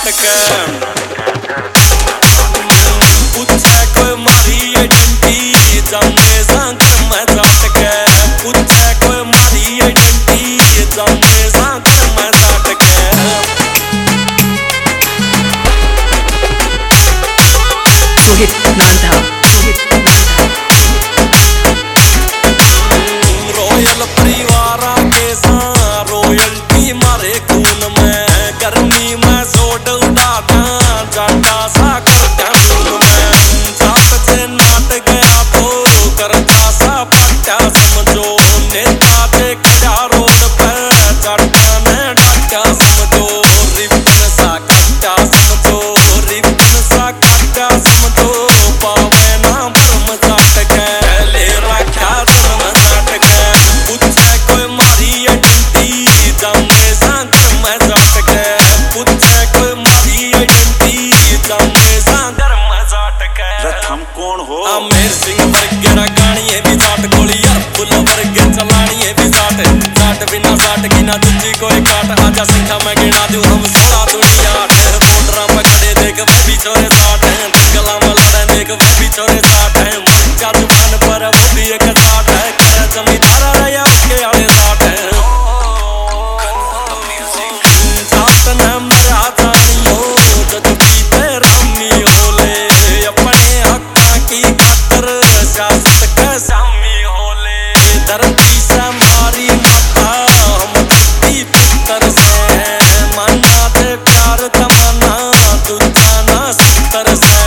के पूछे कोई मारी आइडेंटिटी जाने जाकर मैं जाट के पूछे कोई मारी आइडेंटिटी जाने जाकर मैं जाट के रोहित नांदा रॉयल परिवार के साथ रॉयल्टी मारे खून में गर्मी में सोड उड़ाता जाटा सा करता खून में जाट से नाट गया तो करता सा पट्टा समझो नेता से खड़ा रोड पर जाटा ने डाटा समझो रिबन सा कट्टा समझो रिबन सा कट्टा समझो पावे ना भरम जाट के ले रखा जन्म जाट के पूछे कोई मारी आइडेंटिटी जाने जाकर मैं जाट के पूछे कोई मारी आइडेंटिटी जाने जाकर मैं जाट के हम कौन हो आमेर सिंह वर्गे गाणिये भी जाट गोली यार फुल वर्गे चलानिये भी जाट जाट बिना जाट की ना दूजी कोई काट आजा संख्या में गिना दूं हम 16 दुनिया बॉर्डर में खड़े देख वो भी छोरे जाट हैं गला में लड़े देख वो भी छोरे जाट हैं मुझका जुबान पर वो भी एक जाट है करे जमींदार रया उसके आले जाट हैं जाट ने मेरा जानियो जग पीते रामी होले अपने हक्का की खातर सियासत के सामी होले धरती से मारी माता हम धरती पितर से माना ते प्यार तमन्ना तू जाना सत्तर से